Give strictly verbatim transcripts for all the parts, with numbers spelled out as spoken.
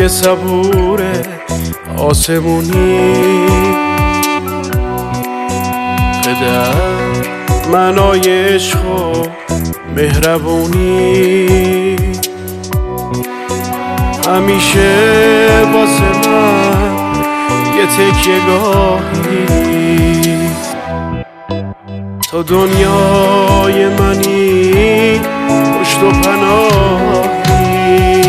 رنگ صبور آسمونی، پدر معنای عشق و مهربونی، همیشه واسه من یه تکیه گاهی، تو دنیای منی، پشت و پناهی.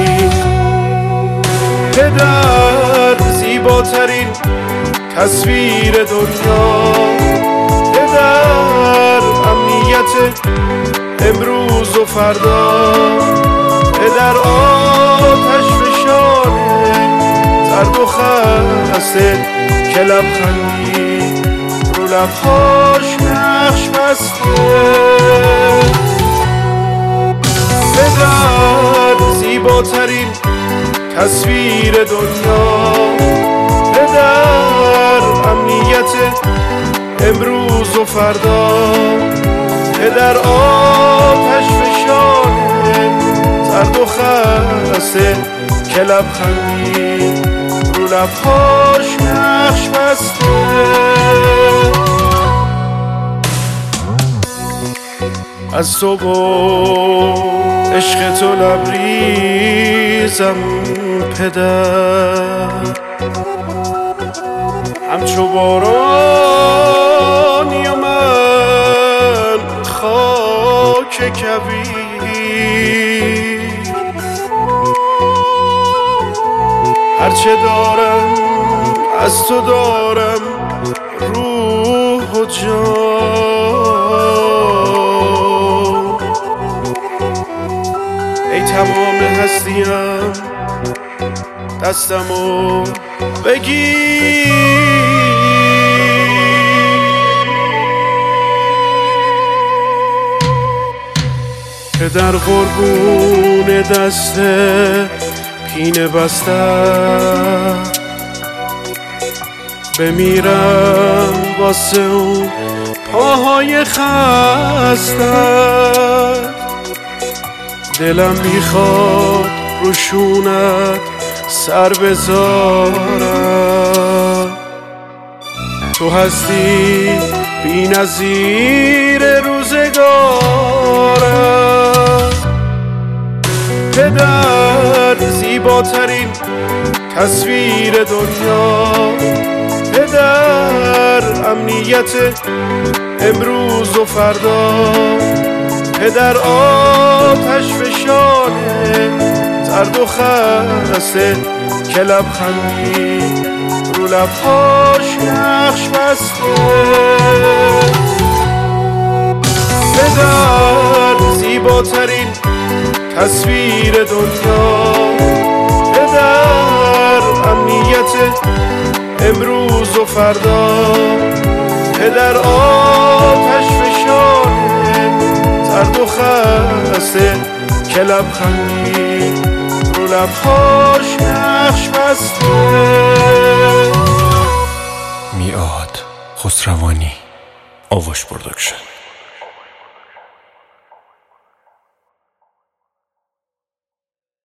پدر زیباترین تصویر دنیا، پدر امنیت امروز و فردا، پدر آتش فشانه زرد و خسته که لبخندی رو لبهاش نقش بسته. پدر زیباترین تصویر دنیا، پدر امنیت امروز و فردا، پدر آتش فشانه زرد و خسته که لبخندی رو لبهاش نقش بسته. از تو با عشق تو لبریزم پدر، همچو بارانی و من خاک کویر، هرچه دارم از تو دارم روح و جان، ای تمام هستیم دستمو بگیر. پدر قربون دست پینه بسته، بمیرم واسه اون پاهای خسته، دلم میخواد روشونت سر بذارم، تو هستی بی نظیر روزگارم. پدر زیباترین تصویر دنیا، پدر امنیت امروز و فردا، پدر آتش فشانه زرد و خسته که لبخندی رو لبهاش نقش بسته. پدر زیباترین تصویر دنیا، پدر امنیت امروز و فردا، پدر آتش فشانه زرد و خسته که لبخندی رو لبهاش نقش بسته. میعاد خسروانی، آواش پروداکشن.